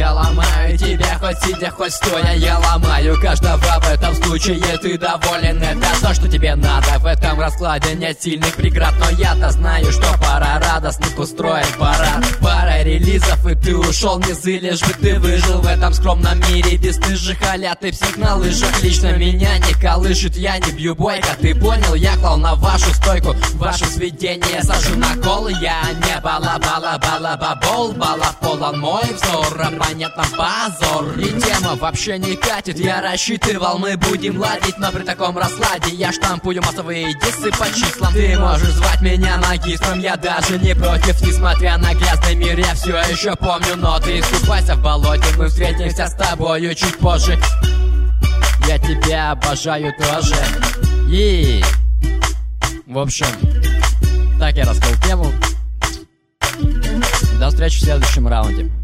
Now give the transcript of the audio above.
я ломаю тебя, хоть сидя, хоть стоя, я ломаю каждого. В этом случае ты доволен, это то, что тебе надо. В этом раскладе нет сильных преград, но я-то знаю, что пора радостных устроить парад. Пара релизов, и ты ушел, не зы, лишь бы ты выжил в этом скромном мире бесстыжих, аля ты псих на лыжах. Лично меня не колышет, я не бью бойко, ты понял? Я клал на вашу стойку, ваше сведение сажу на кол. Я не бала-бала-бала-бабол, бала полон мой взор, а понятно позор. И тема вообще не катит, я рассчитывал, мы будем ладить, но при таком раскладе я штампую массовые диссы по числам. Ты можешь звать меня магистром, я даже не против, несмотря на грязный мир, я все еще помню ноты. Искупайся в болоте, мы встретимся с тобою чуть позже. Я тебя обожаю тоже. И в общем, так я раскрыл тему. До встречи в следующем раунде.